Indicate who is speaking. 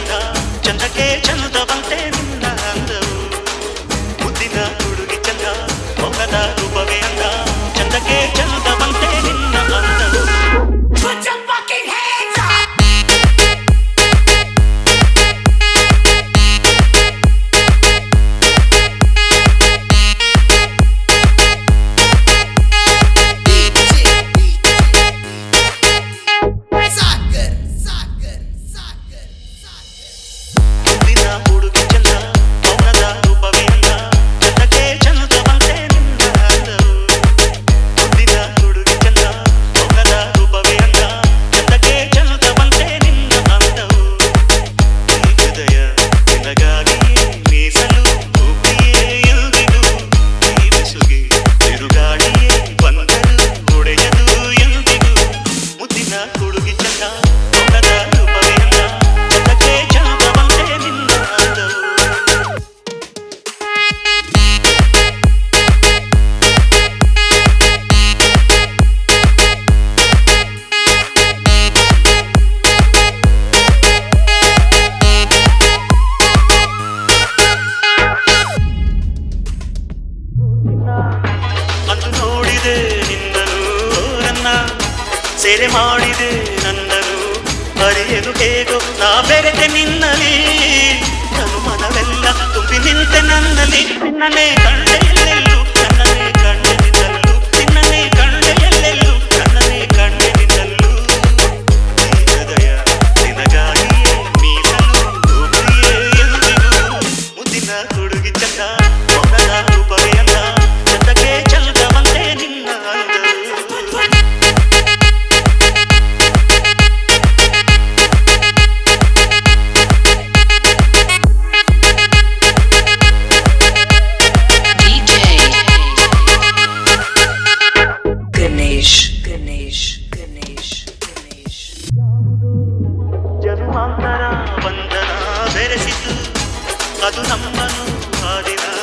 Speaker 1: ಚಂದ ಚಂದಕ್ಕೆ ಚಂದವಂತೆ ನಿನ್ನ ಅಂದವು ಮುದ್ದಿನ ಹುಡುಗಿ ಚಂದ ಮೊಗದ ರೂಪವೇ ಅಂದ ಚಂದಕ್ಕೆ ಚಂದವಂತೆ ನಿನ್ನ ಅಂದವು ಸೇರೆ ಮಾಡಿದೆ ನನ್ನನು ಅರಿಯಲು ಹೇಗೋ ನಾ ಬೆರೆತೆ ನಿನ್ನಲಿ ನಾನು ಮನವೆಲ್ಲ ತುಂಬಿ ನಿಂತೆ ನನ್ನಲ್ಲಿ ನಿನ್ನನೇ ಕಂಡೆ ಎಲ್ಲೆಲ್ಲೂ ನನ್ನನೇ ಕಂಡೆ ನಿನ್ನಲ್ಲೂ ನಿನ್ನನೇ ಕಂಡೆ ಎಲ್ಲೆಲ್ಲೂ ನನ್ನನೇ ಕಂಡೆ ನಿನ್ನಲ್ಲೂ ಹೃದಯ ನಿನಗಾಗಿ ಮೀಸಲು ಪ್ರಿಯೆ ಎಂದಿಗೂ ಮುದ್ದಿನ ಹುಡುಗಿ ಚಂದ ಮೊಗದ ರೂಪವೇ ಅಂದ ಚಂದಕ್ಕೆ ಚಂದವಂತೆ ನಿನ್ನ ಜನ್ಮಾಂತರ ಬಂಧನ ಬೆರೆಸಿತು ಅದು ನಮ್ಮನ್ನು ಆದಿನ